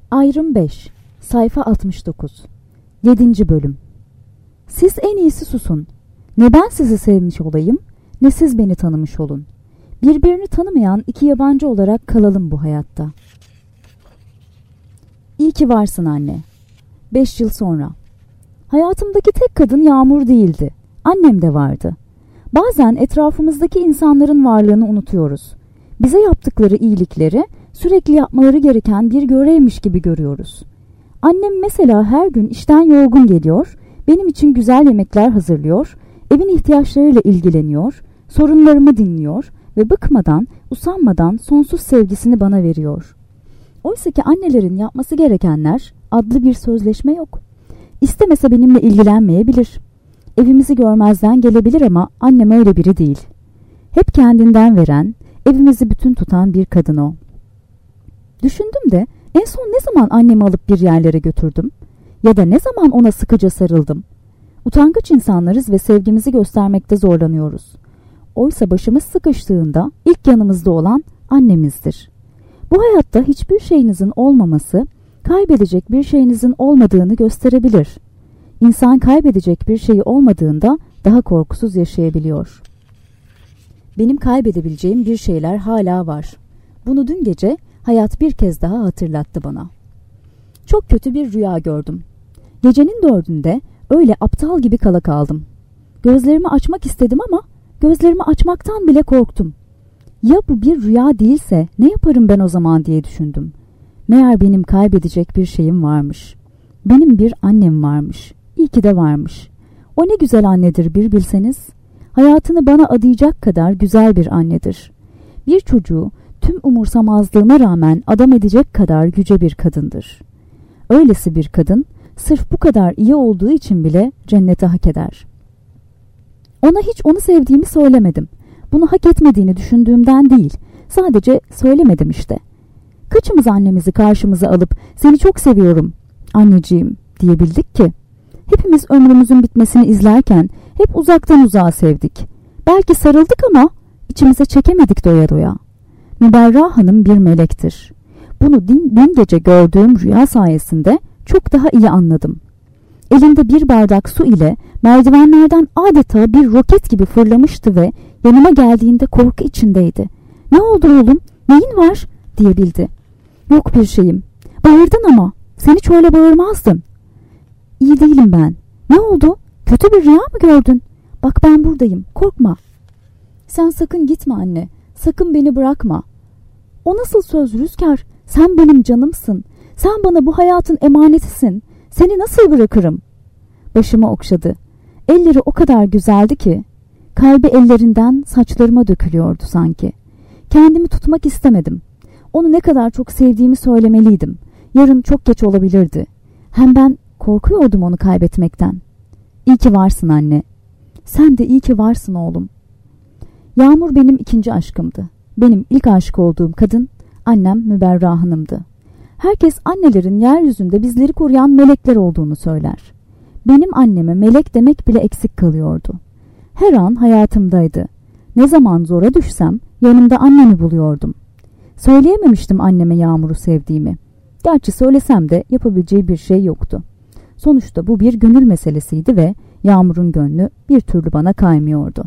Ayrım 5, sayfa 69, 7. bölüm. Siz en iyisi susun. Ne ben sizi sevmiş olayım, ne siz beni tanımış olun. Birbirini tanımayan iki yabancı olarak kalalım bu hayatta. İyi ki varsın anne. 5 yıl sonra. Hayatımdaki tek kadın Yağmur değildi. Annem de vardı. Bazen etrafımızdaki insanların varlığını unutuyoruz. Bize yaptıkları iyilikleri sürekli yapmaları gereken bir görevmiş gibi görüyoruz. Annem mesela her gün işten yorgun geliyor, benim için güzel yemekler hazırlıyor, evin ihtiyaçlarıyla ilgileniyor, sorunlarımı dinliyor ve bıkmadan, usanmadan sonsuz sevgisini bana veriyor. Oysa ki annelerin yapması gerekenler adlı bir sözleşme yok. İstemese benimle ilgilenmeyebilir. Evimizi görmezden gelebilir ama annem öyle biri değil. Hep kendinden veren, evimizi bütün tutan bir kadın o. Düşündüm de en son ne zaman annemi alıp bir yerlere götürdüm? Ya da ne zaman ona sıkıca sarıldım? Utangaç insanlarız ve sevgimizi göstermekte zorlanıyoruz. Oysa başımız sıkıştığında ilk yanımızda olan annemizdir. Bu hayatta hiçbir şeyinizin olmaması, kaybedecek bir şeyinizin olmadığını gösterebilir. İnsan kaybedecek bir şeyi olmadığında daha korkusuz yaşayabiliyor. Benim kaybedebileceğim bir şeyler hala var. Bunu dün gece hayat bir kez daha hatırlattı bana. Çok kötü bir rüya gördüm. Gecenin 4'ünde öyle aptal gibi kala kaldım. Gözlerimi açmak istedim ama gözlerimi açmaktan bile korktum. Ya bu bir rüya değilse ne yaparım ben o zaman diye düşündüm. Meğer benim kaybedecek bir şeyim varmış. Benim bir annem varmış. İyi ki de varmış. O ne güzel annedir bir bilseniz. Hayatını bana adayacak kadar güzel bir annedir. Bir çocuğu tüm umursamazlığına rağmen adam edecek kadar yüce bir kadındır. Öylesi bir kadın sırf bu kadar iyi olduğu için bile cennete hak eder. Ona hiç onu sevdiğimi söylemedim. Bunu hak etmediğini düşündüğümden değil. Sadece söylemedim işte. Kaçımız annemizi karşımıza alıp seni çok seviyorum anneciğim diyebildik ki? Hepimiz ömrümüzün bitmesini izlerken hep uzaktan uzağa sevdik. Belki sarıldık ama içimize çekemedik doya doya. Müberra Hanım bir melektir. Bunu dün gece gördüğüm rüya sayesinde çok daha iyi anladım. Elinde bir bardak su ile merdivenlerden adeta bir roket gibi fırlamıştı ve yanıma geldiğinde korku içindeydi. "Ne oldu oğlum? Neyin var?" diyebildi. "Yok bir şeyim." "Bağırdın ama. Sen hiç öyle bağırmazdın." "İyi değilim ben." "Ne oldu? Kötü bir rüya mı gördün?" "Bak ben buradayım. Korkma." "Sen sakın gitme anne. Sakın beni bırakma." "O nasıl söz Rüzgar? Sen benim canımsın. Sen bana bu hayatın emanetisin. Seni nasıl bırakırım?" Başımı okşadı. Elleri o kadar güzeldi ki kalbi ellerinden saçlarıma dökülüyordu sanki. Kendimi tutmak istemedim. Onu ne kadar çok sevdiğimi söylemeliydim. Yarın çok geç olabilirdi. Hem ben korkuyordum onu kaybetmekten. "İyi ki varsın anne." "Sen de iyi ki varsın oğlum." Yağmur benim ikinci aşkımdı. Benim ilk aşık olduğum kadın annem Müberra Hanım'dı. Herkes annelerin yeryüzünde bizleri koruyan melekler olduğunu söyler. Benim anneme melek demek bile eksik kalıyordu. Her an hayatımdaydı. Ne zaman zora düşsem yanımda annemi buluyordum. Söyleyememiştim anneme Yağmur'u sevdiğimi. Gerçi söylesem de yapabileceği bir şey yoktu. Sonuçta bu bir gönül meselesiydi ve Yağmur'un gönlü bir türlü bana kaymıyordu.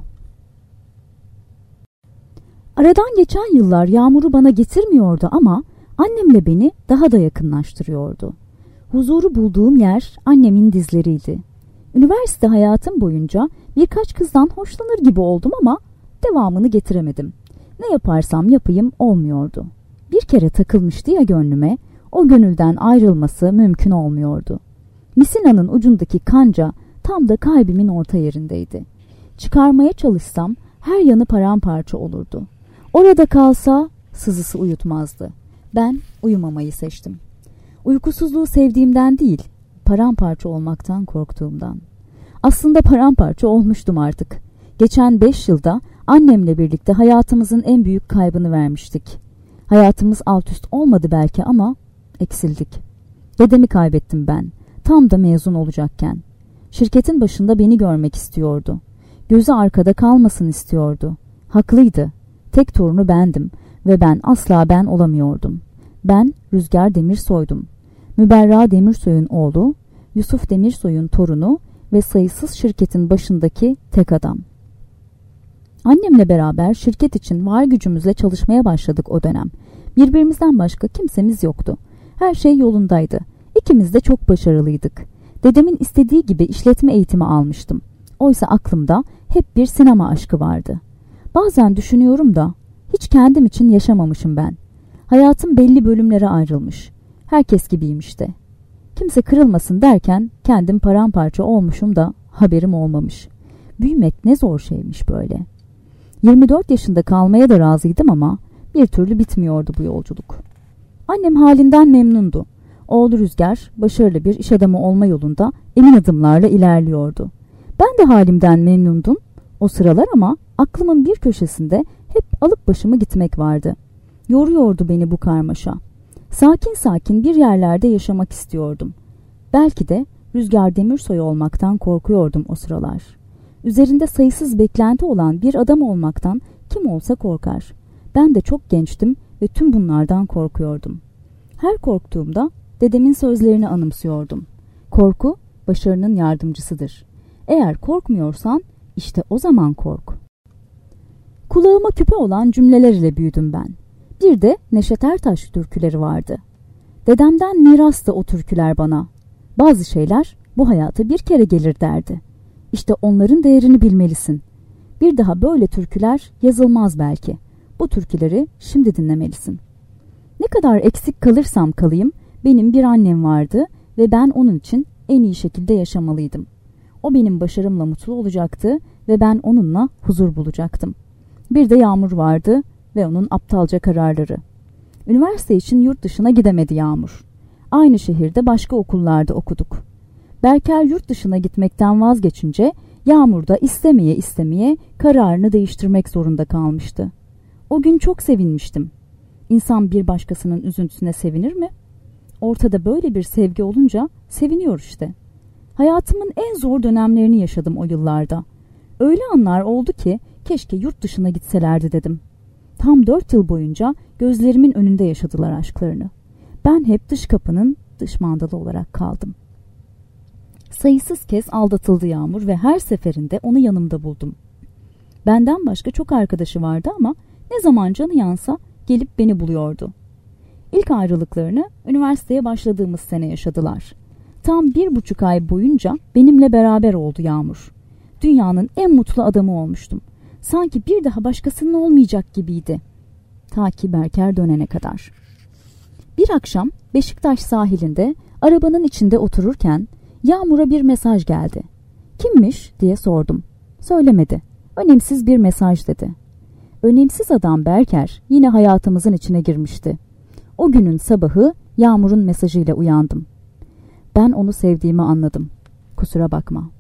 Aradan geçen yıllar Yağmur'u bana getirmiyordu ama annemle beni daha da yakınlaştırıyordu. Huzuru bulduğum yer annemin dizleriydi. Üniversite hayatım boyunca birkaç kızdan hoşlanır gibi oldum ama devamını getiremedim. Ne yaparsam yapayım olmuyordu. Bir kere takılmıştı ya gönlüme, o gönülden ayrılması mümkün olmuyordu. Misinanın ucundaki kanca tam da kalbimin orta yerindeydi. Çıkarmaya çalışsam her yanı paramparça olurdu. Orada kalsa sızısı uyutmazdı. Ben uyumamayı seçtim. Uykusuzluğu sevdiğimden değil, paramparça olmaktan korktuğumdan. Aslında paramparça olmuştum artık. Geçen 5 yılda annemle birlikte hayatımızın en büyük kaybını vermiştik. Hayatımız alt üst olmadı belki ama eksildik. Dedemi kaybettim ben, tam da mezun olacakken. Şirketin başında beni görmek istiyordu. Gözü arkada kalmasın istiyordu. Haklıydı. Tek torunu bendim ve ben asla ben olamıyordum. Ben Rüzgar Demirsoy'dum. Müberra Demirsoy'un oğlu, Yusuf Demirsoy'un torunu ve sayısız şirketin başındaki tek adam. Annemle beraber şirket için var gücümüzle çalışmaya başladık o dönem. Birbirimizden başka kimsemiz yoktu. Her şey yolundaydı. İkimiz de çok başarılıydık. Dedemin istediği gibi işletme eğitimi almıştım. Oysa aklımda hep bir sinema aşkı vardı. Bazen düşünüyorum da hiç kendim için yaşamamışım ben. Hayatım belli bölümlere ayrılmış. Herkes gibiyim işte. Kimse kırılmasın derken kendim paramparça olmuşum da haberim olmamış. Büyümek ne zor şeymiş böyle. 24 yaşında kalmaya da razıydım ama bir türlü bitmiyordu bu yolculuk. Annem halinden memnundu. Oğlu Rüzgar başarılı bir iş adamı olma yolunda emin adımlarla ilerliyordu. Ben de halimden memnundum o sıralar ama aklımın bir köşesinde hep alıp başımı gitmek vardı. Yoruyordu beni bu karmaşa. Sakin sakin bir yerlerde yaşamak istiyordum. Belki de Rüzgar Demirsoy olmaktan korkuyordum o sıralar. Üzerinde sayısız beklenti olan bir adam olmaktan kim olsa korkar. Ben de çok gençtim ve tüm bunlardan korkuyordum. Her korktuğumda dedemin sözlerini anımsıyordum. Korku başarının yardımcısıdır. Eğer korkmuyorsan işte o zaman kork. Kulağıma küpe olan cümleler ile büyüdüm ben. Bir de Neşet Ertaş türküleri vardı. Dedemden mirastı o türküler bana. Bazı şeyler bu hayata bir kere gelir derdi. İşte onların değerini bilmelisin. Bir daha böyle türküler yazılmaz belki. Bu türküleri şimdi dinlemelisin. Ne kadar eksik kalırsam kalayım benim bir annem vardı ve ben onun için en iyi şekilde yaşamalıydım. O benim başarımla mutlu olacaktı ve ben onunla huzur bulacaktım. Bir de Yağmur vardı ve onun aptalca kararları. Üniversite için yurt dışına gidemedi Yağmur. Aynı şehirde başka okullarda okuduk. Berker yurt dışına gitmekten vazgeçince Yağmur da istemeye istemeye kararını değiştirmek zorunda kalmıştı. O gün çok sevinmiştim. İnsan bir başkasının üzüntüsüne sevinir mi? Ortada böyle bir sevgi olunca seviniyor işte. Hayatımın en zor dönemlerini yaşadım o yıllarda. Öyle anlar oldu ki keşke yurt dışına gitselerdi dedim. Tam 4 yıl boyunca gözlerimin önünde yaşadılar aşklarını. Ben hep dış kapının dış mandalı olarak kaldım. Sayısız kez aldatıldı Yağmur ve her seferinde onu yanımda buldum. Benden başka çok arkadaşı vardı ama ne zaman canı yansa gelip beni buluyordu. İlk ayrılıklarını üniversiteye başladığımız sene yaşadılar. Tam 1,5 ay boyunca benimle beraber oldu Yağmur. Dünyanın en mutlu adamı olmuştum. Sanki bir daha başkasının olmayacak gibiydi. Ta ki Berker dönene kadar. Bir akşam Beşiktaş sahilinde arabanın içinde otururken Yağmur'a bir mesaj geldi. Kimmiş diye sordum. Söylemedi. Önemsiz bir mesaj dedi. Önemsiz adam Berker yine hayatımızın içine girmişti. O günün sabahı Yağmur'un mesajıyla uyandım. Ben onu sevdiğimi anladım. Kusura bakma.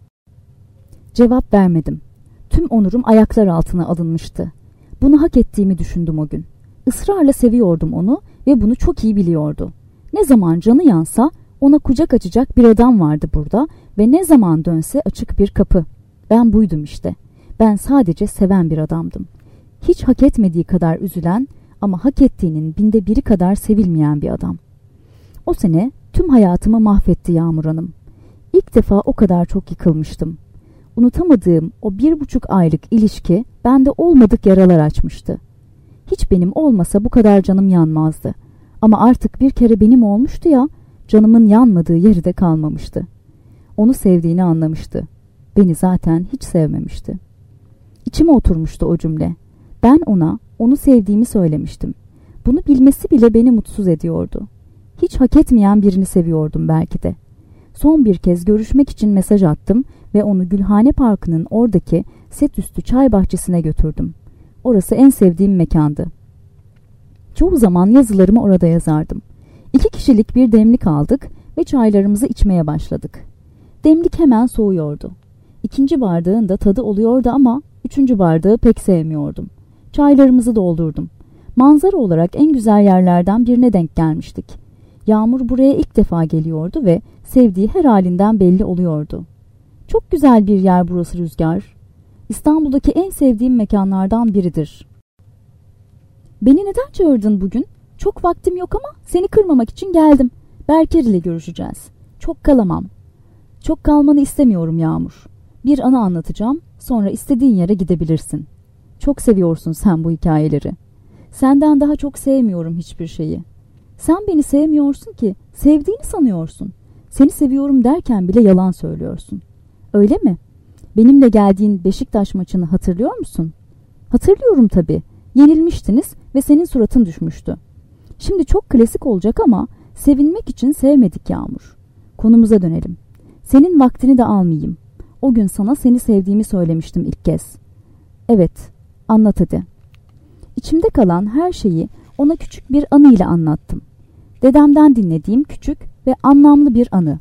Cevap vermedim. Tüm onurum ayaklar altına alınmıştı. Bunu hak ettiğimi düşündüm o gün. Israrla seviyordum onu ve bunu çok iyi biliyordu. Ne zaman canı yansa ona kucak açacak bir adam vardı burada ve ne zaman dönse açık bir kapı. Ben buydum işte. Ben sadece seven bir adamdım. Hiç hak etmediği kadar üzülen ama hak ettiğinin 1/1000 kadar sevilmeyen bir adam. O sene tüm hayatımı mahvetti Yağmur Hanım. İlk defa o kadar çok yıkılmıştım. Unutamadığım o 1,5 aylık ilişki bende olmadık yaralar açmıştı. Hiç benim olmasa bu kadar canım yanmazdı. Ama artık bir kere benim olmuştu ya, canımın yanmadığı yeri de kalmamıştı. Onu sevdiğini anlamıştı. Beni zaten hiç sevmemişti. İçime oturmuştu o cümle. Ben ona onu sevdiğimi söylemiştim. Bunu bilmesi bile beni mutsuz ediyordu. Hiç hak etmeyen birini seviyordum belki de. Son bir kez görüşmek için mesaj attım ve onu Gülhane Parkı'nın oradaki set üstü çay bahçesine götürdüm. Orası en sevdiğim mekandı. Çoğu zaman yazılarımı orada yazardım. 2 kişilik bir demlik aldık ve çaylarımızı içmeye başladık. Demlik hemen soğuyordu. 2. bardağın da tadı oluyordu ama 3. bardağı pek sevmiyordum. Çaylarımızı doldurdum. Manzara olarak en güzel yerlerden birine denk gelmiştik. Yağmur buraya ilk defa geliyordu ve sevdiği her halinden belli oluyordu. Çok güzel bir yer burası Rüzgar. İstanbul'daki en sevdiğim mekanlardan biridir. Beni neden çağırdın bugün? Çok vaktim yok ama seni kırmamak için geldim. Berker ile görüşeceğiz. Çok kalamam. Çok kalmanı istemiyorum Yağmur. Bir anı anlatacağım, sonra istediğin yere gidebilirsin. Çok seviyorsun sen bu hikayeleri. Senden daha çok sevmiyorum hiçbir şeyi. Sen beni sevmiyorsun ki, sevdiğini sanıyorsun. Seni seviyorum derken bile yalan söylüyorsun. Öyle mi? Benimle geldiğin Beşiktaş maçını hatırlıyor musun? Hatırlıyorum tabii. Yenilmiştiniz ve senin suratın düşmüştü. Şimdi çok klasik olacak ama sevinmek için sevmedik Yağmur. Konumuza dönelim. Senin vaktini de almayayım. O gün sana seni sevdiğimi söylemiştim ilk kez. Evet, anlat hadi. İçimde kalan her şeyi ona küçük bir anıyla anlattım. Dedemden dinlediğim küçük ve anlamlı bir anı.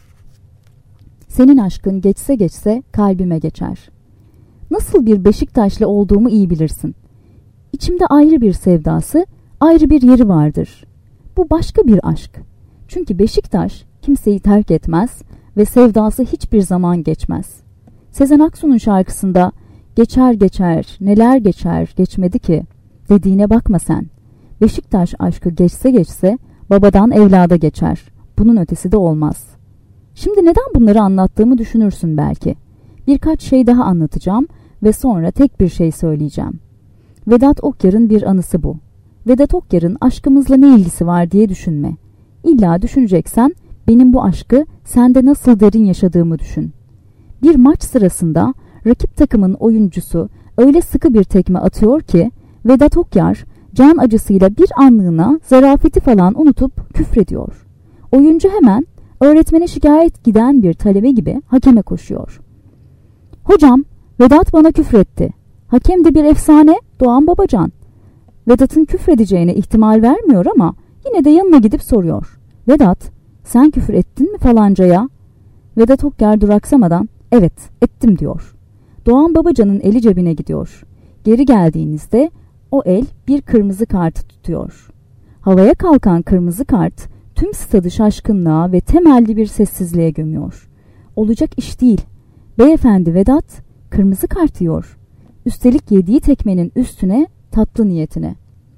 Senin aşkın geçse geçse kalbime geçer. Nasıl bir Beşiktaşlı olduğumu iyi bilirsin. İçimde ayrı bir sevdası, ayrı bir yeri vardır. Bu başka bir aşk. Çünkü Beşiktaş kimseyi terk etmez ve sevdası hiçbir zaman geçmez. Sezen Aksu'nun şarkısında "Geçer geçer, neler geçer, geçmedi ki" dediğine bakma sen. Beşiktaş aşkı geçse geçse babadan evlada geçer. Bunun ötesi de olmaz. Şimdi neden bunları anlattığımı düşünürsün belki. Birkaç şey daha anlatacağım ve sonra tek bir şey söyleyeceğim. Vedat Okyar'ın bir anısı bu. Vedat Okyar'ın aşkımızla ne ilgisi var diye düşünme. İlla düşüneceksen benim bu aşkı sende nasıl derin yaşadığımı düşün. Bir maç sırasında rakip takımın oyuncusu öyle sıkı bir tekme atıyor ki Vedat Okyar can acısıyla bir anlığına zarafeti falan unutup küfrediyor. Oyuncu hemen öğretmene şikayet giden bir talebe gibi hakeme koşuyor. "Hocam, Vedat bana küfretti." Hakem de bir efsane, Doğan Babacan. Vedat'ın küfredeceğine ihtimal vermiyor ama yine de yanına gidip soruyor. "Vedat, sen küfür ettin mi falancaya?" Vedat Okyar duraksamadan "Evet, ettim" diyor. Doğan Babacan'ın eli cebine gidiyor. Geri geldiğinizde o el bir kırmızı kartı tutuyor. Havaya kalkan kırmızı kart tüm stadı şaşkınlığa ve temelli bir sessizliğe gömüyor. Olacak iş değil. Beyefendi Vedat kırmızı kart yiyor. Üstelik yediği tekmenin üstüne tatlı niyetine.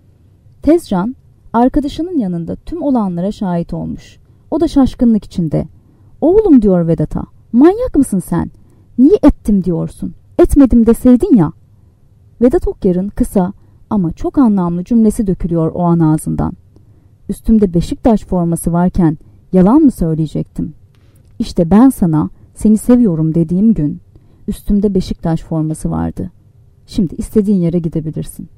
Tezcan arkadaşının yanında tüm olanlara şahit olmuş. O da şaşkınlık içinde. "Oğlum," diyor Vedat'a, "manyak mısın sen? Niye ettim diyorsun? Etmedim deseydin ya." Vedat Okyar'ın kısa ama çok anlamlı cümlesi dökülüyor o an ağzından. "Üstümde Beşiktaş forması varken yalan mı söyleyecektim? İşte ben sana seni seviyorum dediğim gün üstümde Beşiktaş forması vardı. Şimdi istediğin yere gidebilirsin."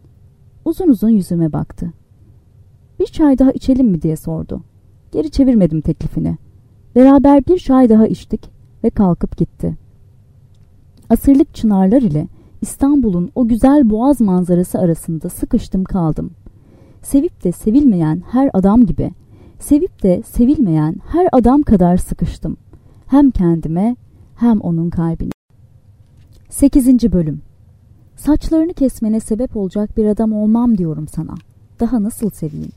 Uzun uzun yüzüme baktı. "Bir çay daha içelim mi?" diye sordu. Geri çevirmedim teklifini. Beraber bir çay daha içtik ve kalkıp gitti. Asırlık çınarlar ile İstanbul'un o güzel boğaz manzarası arasında sıkıştım kaldım. Sevip de sevilmeyen her adam gibi, sevip de sevilmeyen her adam kadar sıkıştım. Hem kendime hem onun kalbine. 8. Bölüm. Saçlarını kesmene sebep olacak bir adam olmam diyorum sana. Daha nasıl seveyim?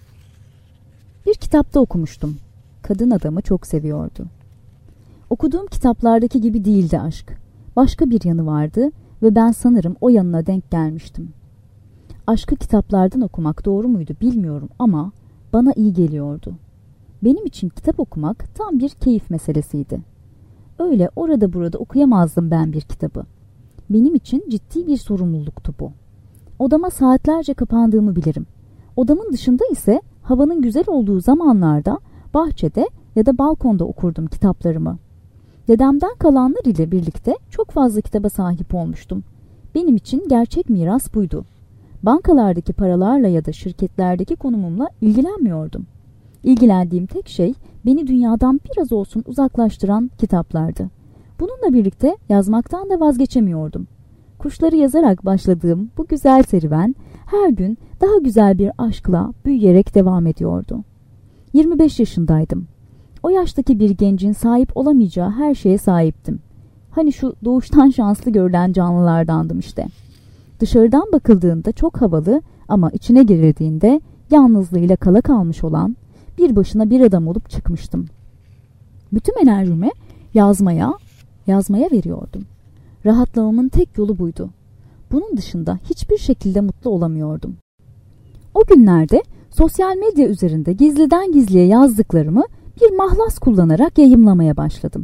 Bir kitapta okumuştum. Kadın adamı çok seviyordu. Okuduğum kitaplardaki gibi değildi aşk. Başka bir yanı vardı ve ben sanırım o yanına denk gelmiştim. Aşkı kitaplardan okumak doğru muydu bilmiyorum ama bana iyi geliyordu. Benim için kitap okumak tam bir keyif meselesiydi. Öyle orada burada okuyamazdım ben bir kitabı. Benim için ciddi bir sorumluluktu bu. Odama saatlerce kapandığımı bilirim. Odamın dışında ise havanın güzel olduğu zamanlarda bahçede ya da balkonda okurdum kitaplarımı. Dedemden kalanlar ile birlikte çok fazla kitaba sahip olmuştum. Benim için gerçek miras buydu. Bankalardaki paralarla ya da şirketlerdeki konumumla ilgilenmiyordum. İlgilendiğim tek şey beni dünyadan biraz olsun uzaklaştıran kitaplardı. Bununla birlikte yazmaktan da vazgeçemiyordum. Kuşları yazarak başladığım bu güzel serüven her gün daha güzel bir aşkla büyüyerek devam ediyordu. 25 yaşındaydım. O yaştaki bir gencin sahip olamayacağı her şeye sahiptim. Hani şu doğuştan şanslı görülen canlılardandım işte. Dışarıdan bakıldığında çok havalı ama içine girildiğinde yalnızlığıyla kala kalmış olan bir başına bir adam olup çıkmıştım. Bütün enerjimi yazmaya veriyordum. Rahatlamamın tek yolu buydu. Bunun dışında hiçbir şekilde mutlu olamıyordum. O günlerde Sosyal medya üzerinde gizliden gizliye yazdıklarımı bir mahlas kullanarak yayımlamaya başladım.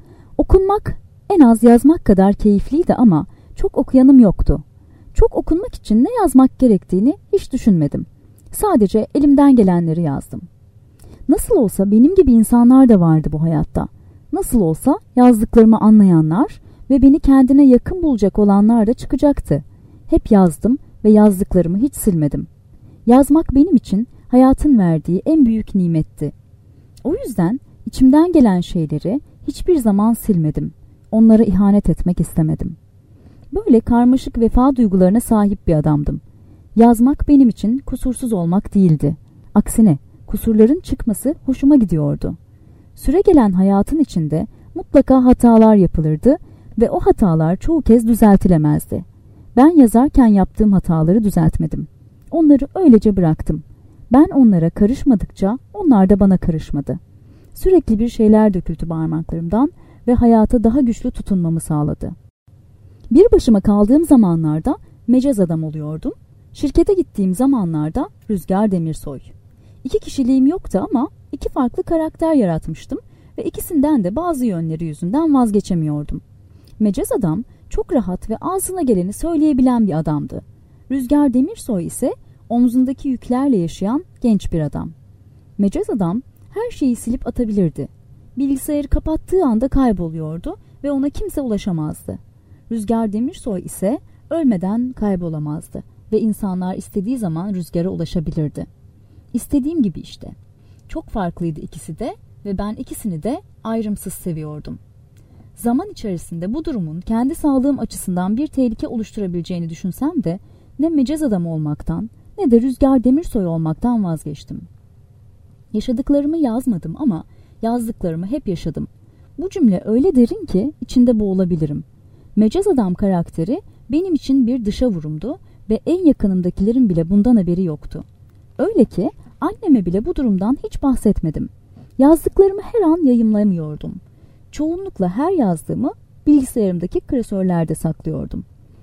Okunmak en az yazmak kadar keyifliydi ama çok okuyanım yoktu. Çok okunmak için ne yazmak gerektiğini hiç düşünmedim. Sadece elimden gelenleri yazdım. Nasıl olsa benim gibi insanlar da vardı bu hayatta. Nasıl olsa yazdıklarımı anlayanlar ve beni kendine yakın bulacak olanlar da çıkacaktı. Hep yazdım ve yazdıklarımı hiç silmedim. Yazmak benim için hayatın verdiği en büyük nimetti. O yüzden içimden gelen şeyleri hiçbir zaman silmedim. Onlara ihanet etmek istemedim. Böyle karmaşık vefa duygularına sahip bir adamdım. Yazmak benim için kusursuz olmak değildi. Aksine kusurların çıkması hoşuma gidiyordu. Süregelen hayatın içinde mutlaka hatalar yapılırdı ve o hatalar çoğu kez düzeltilemezdi. Ben yazarken yaptığım hataları düzeltmedim. Onları öylece bıraktım. Ben onlara karışmadıkça onlar da bana karışmadı. Sürekli bir şeyler döküldü parmaklarımdan ve hayata daha güçlü tutunmamı sağladı. Bir başıma kaldığım zamanlarda mecaz adam oluyordum. Şirkete gittiğim zamanlarda Rüzgar Demirsoy. 2 kişiliğim yoktu ama 2 farklı karakter yaratmıştım ve ikisinden de bazı yönleri yüzünden vazgeçemiyordum. Mecaz adam çok rahat ve ağzına geleni söyleyebilen bir adamdı. Rüzgar Demirsoy ise omzundaki yüklerle yaşayan genç bir adam. Mecaz adam her şeyi silip atabilirdi. Bilgisayarı kapattığı anda kayboluyordu ve ona kimse ulaşamazdı. Rüzgar Demirsoy ise ölmeden kaybolamazdı ve insanlar istediği zaman Rüzgar'a ulaşabilirdi. İstediğim gibi işte. Çok farklıydı ikisi de ve ben ikisini de ayrımsız seviyordum. Zaman içerisinde bu durumun kendi sağlığım açısından bir tehlike oluşturabileceğini düşünsem de ne mecaz adam olmaktan ne de Rüzgar Demirsoy olmaktan vazgeçtim. Yaşadıklarımı yazmadım ama yazdıklarımı hep yaşadım. Bu cümle öyle derin ki içinde boğulabilirim. Mecaz adam karakteri benim için bir dışa vurumdu ve en yakınımdakilerin bile bundan haberi yoktu. Öyle ki anneme bile bu durumdan hiç bahsetmedim. Yazdıklarımı her an yayımlamıyordum. Çoğunlukla her yazdığımı bilgisayarımdaki klasörlerde saklıyordum.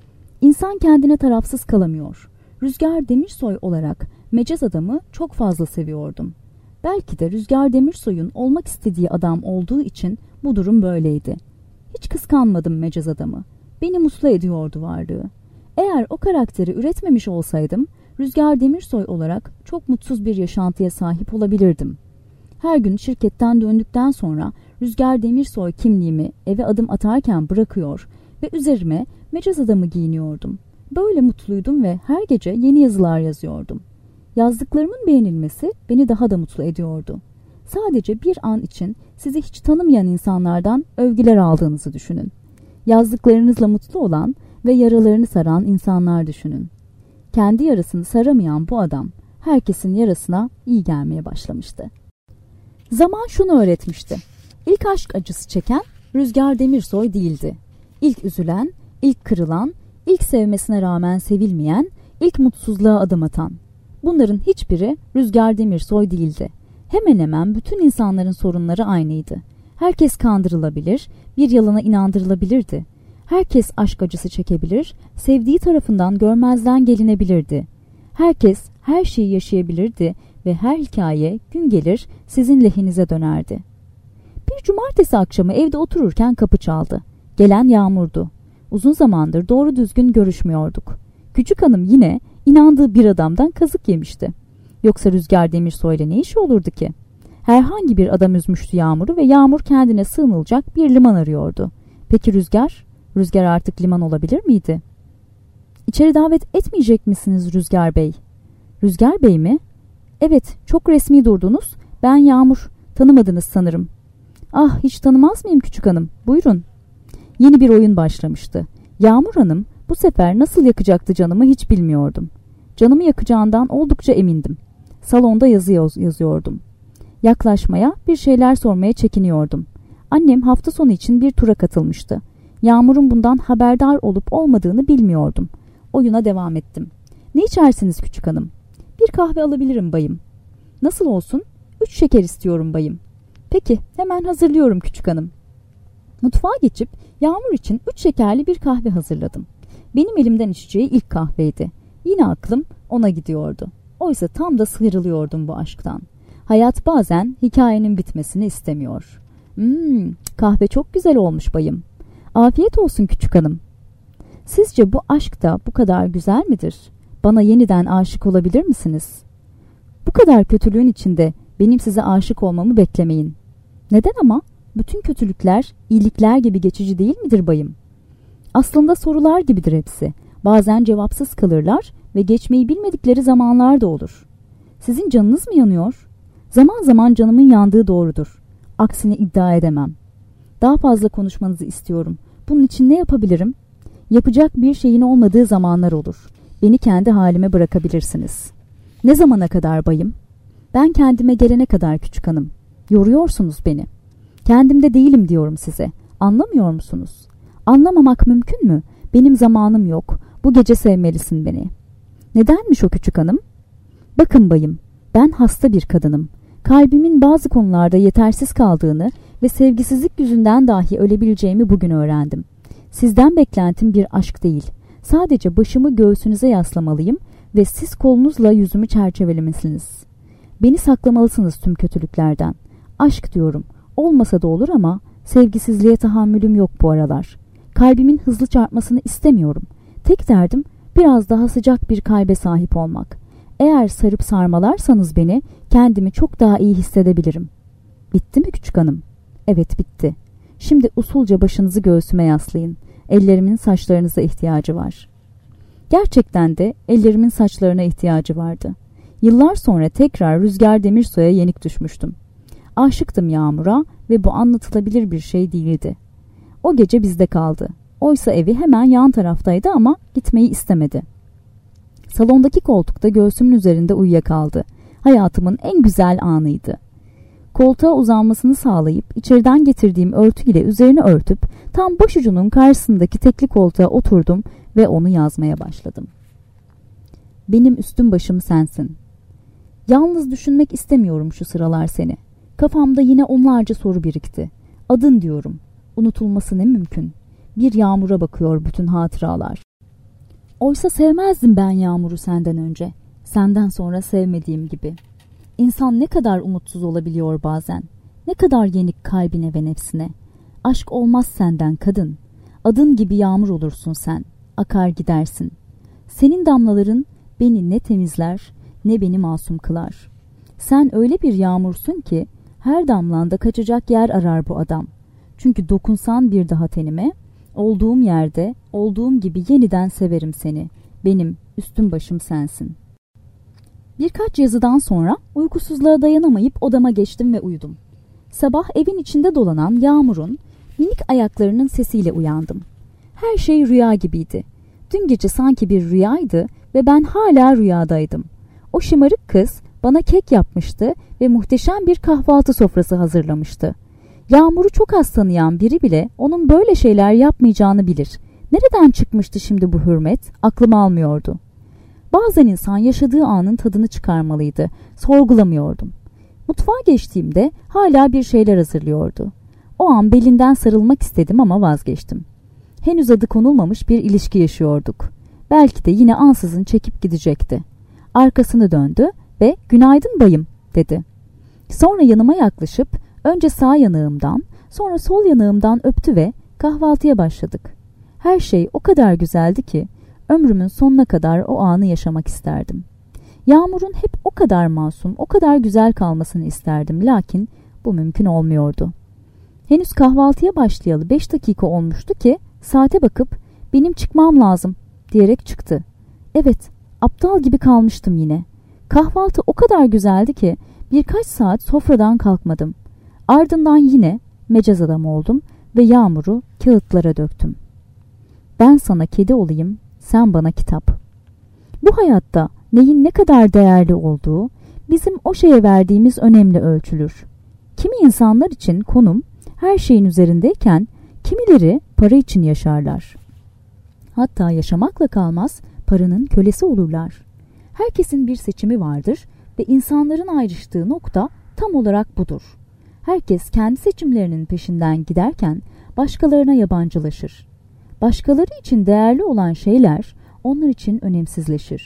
İnsan kendine tarafsız kalamıyor. Rüzgar Demirsoy olarak mecaz adamı çok fazla seviyordum. Belki de Rüzgar Demirsoy'un olmak istediği adam olduğu için bu durum böyleydi. Hiç kıskanmadım mecaz adamı. Beni mutlu ediyordu varlığı. Eğer o karakteri üretmemiş olsaydım, Rüzgar Demirsoy olarak çok mutsuz bir yaşantıya sahip olabilirdim. Her gün şirketten döndükten sonra Rüzgar Demirsoy kimliğimi eve adım atarken bırakıyor ve üzerime mecaz adamı giyiniyordum. Böyle mutluydum ve her gece yeni yazılar yazıyordum. Yazdıklarımın beğenilmesi beni daha da mutlu ediyordu. Sadece bir an için sizi hiç tanımayan insanlardan övgüler aldığınızı düşünün. Yazdıklarınızla mutlu olan ve yaralarını saran insanlar düşünün. Kendi yarasını saramayan bu adam herkesin yarasına iyi gelmeye başlamıştı. Zaman şunu öğretmişti. İlk aşk acısı çeken Rüzgar Demirsoy değildi. İlk üzülen, ilk kırılan, ilk sevmesine rağmen sevilmeyen, ilk mutsuzluğa adım atan. Bunların hiçbiri Rüzgar Demirsoy değildi. Hemen hemen bütün insanların sorunları aynıydı. Herkes kandırılabilir, bir yalana inandırılabilirdi. Herkes aşk acısı çekebilir, sevdiği tarafından görmezden gelinebilirdi. Herkes her şeyi yaşayabilirdi ve her hikaye gün gelir sizin lehinize dönerdi. Bir cumartesi akşamı evde otururken kapı çaldı. Gelen Yağmur'du. Uzun zamandır doğru düzgün görüşmüyorduk. Küçük hanım yine inandığı bir adamdan kazık yemişti. Yoksa Rüzgar Demirsoy'la ne işi olurdu ki? Herhangi bir adam üzmüştü Yağmur'u ve Yağmur kendine sığınılacak bir liman arıyordu. Peki Rüzgar? Rüzgar artık liman olabilir miydi? İçeri davet etmeyecek misiniz Rüzgar Bey? Rüzgar Bey mi? Evet, çok resmi durdunuz. Ben Yağmur. Tanımadınız sanırım. Ah, hiç tanımaz mıyım küçük hanım? Buyurun. Yeni bir oyun başlamıştı. Yağmur Hanım bu sefer nasıl yakacaktı canımı hiç bilmiyordum. Canımı yakacağından oldukça emindim. Salonda yazıyordum. Yaklaşmaya, bir şeyler sormaya çekiniyordum. Annem hafta sonu için bir tura katılmıştı. Yağmur'un bundan haberdar olup olmadığını bilmiyordum. Oyuna devam ettim. Ne içersiniz küçük hanım? Bir kahve alabilirim bayım. Nasıl olsun? 3 şeker istiyorum bayım. Peki, hemen hazırlıyorum küçük hanım. Mutfağa geçip Yağmur için 3 şekerli bir kahve hazırladım. Benim elimden içeceği ilk kahveydi. Yine aklım ona gidiyordu. Oysa tam da sıyrılıyordum bu aşktan. Hayat bazen hikayenin bitmesini istemiyor. Kahve çok güzel olmuş bayım. Afiyet olsun küçük hanım. Sizce bu aşk da bu kadar güzel midir? Bana yeniden aşık olabilir misiniz? Bu kadar kötülüğün içinde benim size aşık olmamı beklemeyin. Neden ama? Bütün kötülükler iyilikler gibi geçici değil midir bayım? Aslında sorular gibidir hepsi. Bazen cevapsız kalırlar ve geçmeyi bilmedikleri zamanlar da olur. Sizin canınız mı yanıyor? Zaman zaman canımın yandığı doğrudur. Aksini iddia edemem. Daha fazla konuşmanızı istiyorum. Bunun için ne yapabilirim? Yapacak bir şeyin olmadığı zamanlar olur. Beni kendi halime bırakabilirsiniz. Ne zamana kadar bayım? Ben kendime gelene kadar küçük hanım. Yoruyorsunuz beni. Kendimde değilim diyorum size. Anlamıyor musunuz? Anlamamak mümkün mü? Benim zamanım yok. Bu gece sevmelisin beni. Nedenmiş o küçük hanım? Bakın bayım, ben hasta bir kadınım. Kalbimin bazı konularda yetersiz kaldığını ve sevgisizlik yüzünden dahi ölebileceğimi bugün öğrendim. Sizden beklentim bir aşk değil. Sadece başımı göğsünüze yaslamalıyım ve siz kolunuzla yüzümü çerçevelemelisiniz. Beni saklamalısınız tüm kötülüklerden. Aşk diyorum. Olmasa da olur ama sevgisizliğe tahammülüm yok bu aralar. Kalbimin hızlı çarpmasını istemiyorum. Tek derdim biraz daha sıcak bir kalbe sahip olmak. Eğer sarıp sarmalarsanız beni, kendimi çok daha iyi hissedebilirim. Bitti mi küçük hanım? Evet, bitti. Şimdi usulca başınızı göğsüme yaslayın. Ellerimin saçlarınıza ihtiyacı var. Gerçekten de ellerimin saçlarına ihtiyacı vardı. Yıllar sonra tekrar Rüzgar Demirsoy'a yenik düşmüştüm. Aşıktım Yağmur'a ve bu anlatılabilir bir şey değildi. O gece bizde kaldı. Oysa evi hemen yan taraftaydı ama gitmeyi istemedi. Salondaki koltukta göğsümün üzerinde uyuyakaldı. Hayatımın en güzel anıydı. Koltuğa uzanmasını sağlayıp içeriden getirdiğim örtüyle üzerini örtüp tam başucunun karşısındaki tekli koltuğa oturdum ve onu yazmaya başladım. Benim üstüm başım sensin. Yalnız düşünmek istemiyorum şu sıralar seni. Kafamda yine onlarca soru birikti. Adın diyorum. Unutulması ne mümkün. Bir Yağmur'a bakıyor bütün hatıralar. Oysa sevmezdim ben Yağmur'u senden önce. Senden sonra sevmediğim gibi. İnsan ne kadar umutsuz olabiliyor bazen. Ne kadar yenik kalbine ve nefsine. Aşk olmaz senden kadın. Adın gibi yağmur olursun sen. Akar gidersin. Senin damlaların beni ne temizler ne beni masum kılar. Sen öyle bir yağmursun ki her damlanda kaçacak yer arar bu adam. Çünkü dokunsan bir daha tenime, olduğum yerde, olduğum gibi yeniden severim seni. Benim üstüm başım sensin. Birkaç yazıdan sonra uykusuzluğa dayanamayıp odama geçtim ve uyudum. Sabah evin içinde dolanan Yağmur'un minik ayaklarının sesiyle uyandım. Her şey rüya gibiydi. Dün gece sanki bir rüyaydı ve ben hala rüyadaydım. O şımarık kız bana kek yapmıştı ve muhteşem bir kahvaltı sofrası hazırlamıştı. Yağmur'u çok az tanıyan biri bile onun böyle şeyler yapmayacağını bilir. Nereden çıkmıştı şimdi bu hürmet? Aklım almıyordu. Bazen insan yaşadığı anın tadını çıkarmalıydı. Sorgulamıyordum. Mutfağa geçtiğimde hala bir şeyler hazırlıyordu. O an belinden sarılmak istedim ama vazgeçtim. Henüz adı konulmamış bir ilişki yaşıyorduk. Belki de yine ansızın çekip gidecekti. Arkasını döndü ve "Günaydın bayım" dedi. Sonra yanıma yaklaşıp önce sağ yanağımdan, sonra sol yanağımdan öptü ve kahvaltıya başladık. Her şey o kadar güzeldi ki ömrümün sonuna kadar o anı yaşamak isterdim. Yağmur'un hep o kadar masum, o kadar güzel kalmasını isterdim. Lakin bu mümkün olmuyordu. Henüz kahvaltıya başlayalı 5 dakika olmuştu ki saate bakıp "Benim çıkmam lazım" diyerek çıktı. Evet, aptal gibi kalmıştım yine. Kahvaltı o kadar güzeldi ki birkaç saat sofradan kalkmadım. Ardından yine mecaz adam oldum ve Yağmur'u kağıtlara döktüm. Ben sana kedi olayım, sen bana kitap. Bu hayatta neyin ne kadar değerli olduğu bizim o şeye verdiğimiz önemle ölçülür. Kimi insanlar için konum her şeyin üzerindeyken kimileri para için yaşarlar. Hatta yaşamakla kalmaz, paranın kölesi olurlar. Herkesin bir seçimi vardır ve insanların ayrıştığı nokta tam olarak budur. Herkes kendi seçimlerinin peşinden giderken başkalarına yabancılaşır. Başkaları için değerli olan şeyler onlar için önemsizleşir.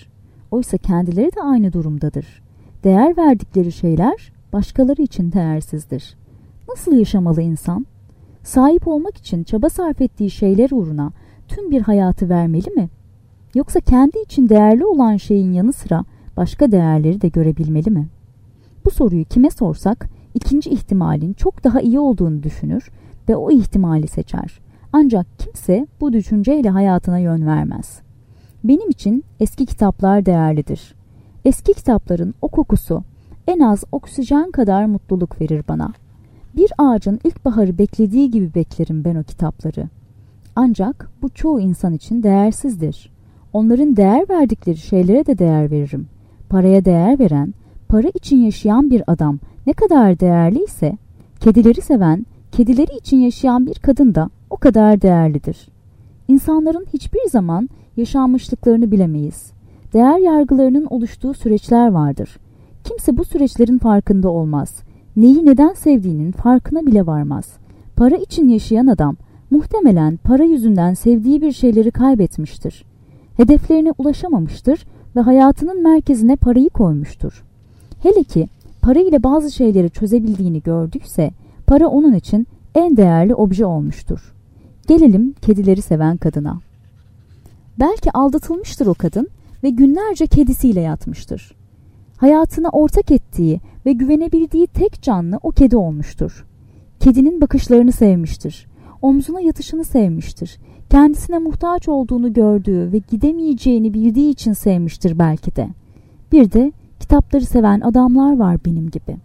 Oysa kendileri de aynı durumdadır. Değer verdikleri şeyler başkaları için değersizdir. Nasıl yaşamalı insan? Sahip olmak için çaba sarf ettiği şeyler uğruna tüm bir hayatı vermeli mi? Yoksa kendi için değerli olan şeyin yanı sıra başka değerleri de görebilmeli mi? Bu soruyu kime sorsak ikinci ihtimalin çok daha iyi olduğunu düşünür ve o ihtimali seçer. Ancak kimse bu düşünceyle hayatına yön vermez. Benim için eski kitaplar değerlidir. Eski kitapların o kokusu en az oksijen kadar mutluluk verir bana. Bir ağacın ilkbaharı beklediği gibi beklerim ben o kitapları. Ancak bu çoğu insan için değersizdir. Onların değer verdikleri şeylere de değer veririm. Paraya değer veren, para için yaşayan bir adam ne kadar değerli ise, kedileri seven, kedileri için yaşayan bir kadın da o kadar değerlidir. İnsanların hiçbir zaman yaşanmışlıklarını bilemeyiz. Değer yargılarının oluştuğu süreçler vardır. Kimse bu süreçlerin farkında olmaz. Neyi neden sevdiğinin farkına bile varmaz. Para için yaşayan adam muhtemelen para yüzünden sevdiği bir şeyleri kaybetmiştir. Hedeflerine ulaşamamıştır ve hayatının merkezine parayı koymuştur. Hele ki para ile bazı şeyleri çözebildiğini gördüyse para onun için en değerli obje olmuştur. Gelelim kedileri seven kadına. Belki aldatılmıştır o kadın ve günlerce kedisiyle yatmıştır. Hayatına ortak ettiği ve güvenebildiği tek canlı o kedi olmuştur. Kedinin bakışlarını sevmiştir. Omzuna yatışını sevmiştir. Kendisine muhtaç olduğunu gördüğü ve gidemeyeceğini bildiği için sevmiştir belki de. Bir de kitapları seven adamlar var benim gibi.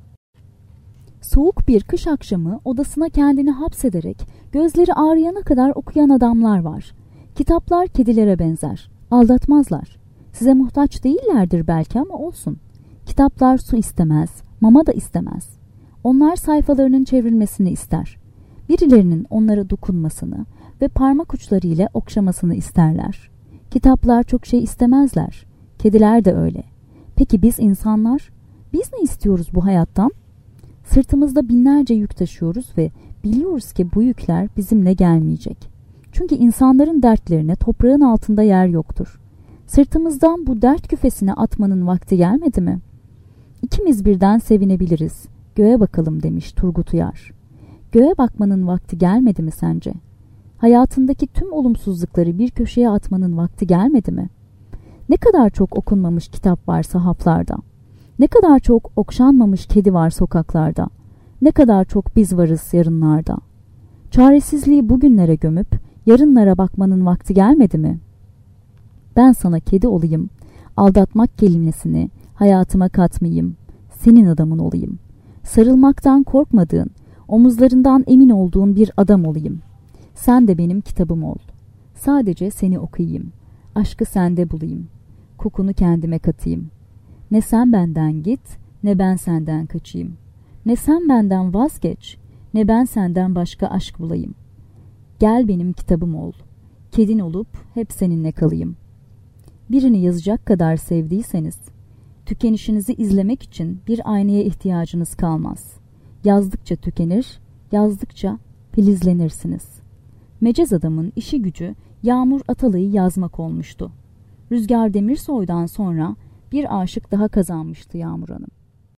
Soğuk bir kış akşamı odasına kendini hapsederek gözleri ağrıyana kadar okuyan adamlar var. Kitaplar kedilere benzer. Aldatmazlar. Size muhtaç değillerdir belki ama olsun. Kitaplar su istemez, mama da istemez. Onlar sayfalarının çevrilmesini ister. Birilerinin onlara dokunmasını ve parmak uçlarıyla okşamasını isterler. Kitaplar çok şey istemezler. Kediler de öyle. Peki biz insanlar? Biz ne istiyoruz bu hayattan? Sırtımızda binlerce yük taşıyoruz ve biliyoruz ki bu yükler bizimle gelmeyecek. Çünkü insanların dertlerine toprağın altında yer yoktur. Sırtımızdan bu dert küfesini atmanın vakti gelmedi mi? İkimiz birden sevinebiliriz. Göğe bakalım demiş Turgut Uyar. Göğe bakmanın vakti gelmedi mi sence? Hayatındaki tüm olumsuzlukları bir köşeye atmanın vakti gelmedi mi? Ne kadar çok okunmamış kitap var sahaflarda. Ne kadar çok okşanmamış kedi var sokaklarda. Ne kadar çok biz varız yarınlarda. Çaresizliği bugünlere gömüp yarınlara bakmanın vakti gelmedi mi? Ben sana kedi olayım, aldatmak kelimesini hayatıma katmayayım, senin adamın olayım. Sarılmaktan korkmadığın, omuzlarından emin olduğun bir adam olayım. Sen de benim kitabım ol. Sadece seni okuyayım, aşkı sende bulayım, kokunu kendime katayım. Ne sen benden git, ne ben senden kaçayım. Ne sen benden vazgeç, ne ben senden başka aşk bulayım. Gel benim kitabım ol, kedin olup hep seninle kalayım. Birini yazacak kadar sevdiyseniz, tükenişinizi izlemek için bir aynaya ihtiyacınız kalmaz. Yazdıkça tükenir, yazdıkça filizlenirsiniz. Mecaz adamın işi gücü Yağmur Atalı'yı yazmak olmuştu. Rüzgar Demirsoy'dan sonra bir aşık daha kazanmıştı Yağmur Hanım.